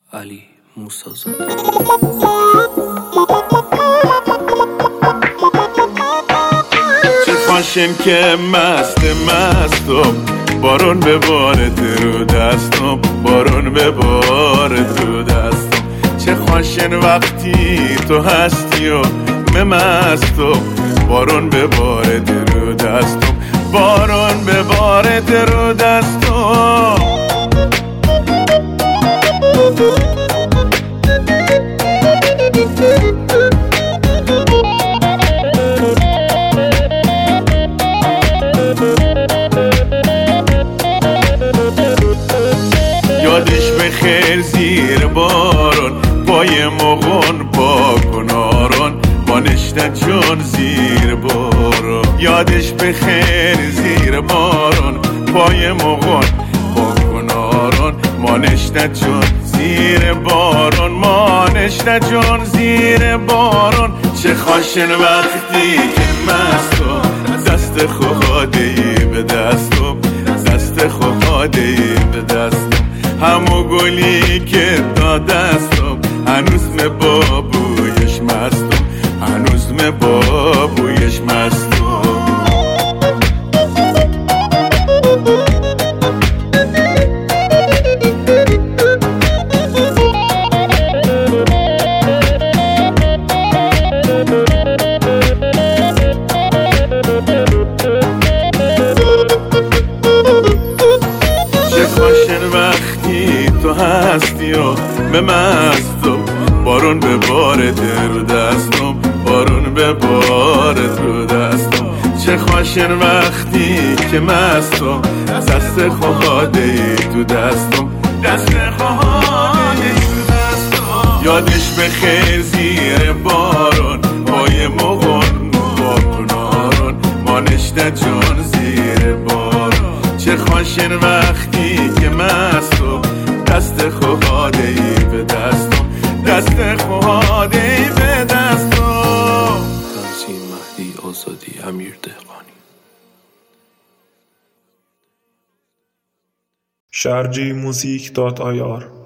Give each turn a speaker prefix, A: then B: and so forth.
A: علی موسی زاده.
B: چه خوشم که مستم بارون ببارد رو دستم، بارون ببارد رو دستم. چه خوشن وقتی تو هستی و مستم، بارون ببارد رو دستم، بارون ببارد رو دستم. یادش بخیر زیر بارون پای مغون با کنارون مانشتن چون زیر بارون. یادش بخیر زیر بارون پای مغون با کنارون مانشتن چون زیر بارون، مانشتن چون زیر بارون. چه خوشن وقتی که مستم دست خودی به دستم، دست خودی به دستم. همو گلی که دادستم هنوز با بویش مستم، هنوز با بویش مستم. چه خوشن وقتی تو هستی و مستم، بارون ببارد رو دستم، بارون ببارد رو دستم. چه خوشن وقتی که مستم دست خودی تو دستم، دست خودی تو دستم. یادش بخیر زیر بارون پای مغون با کنارون مانشته جون زیر بارون. چه خوشن وقتی که مستم دست خودی به دستم، دست خودی به دستم.
A: تنظیم مهدی آزادی، امیر دهقانی.
C: sharjimomusic.ir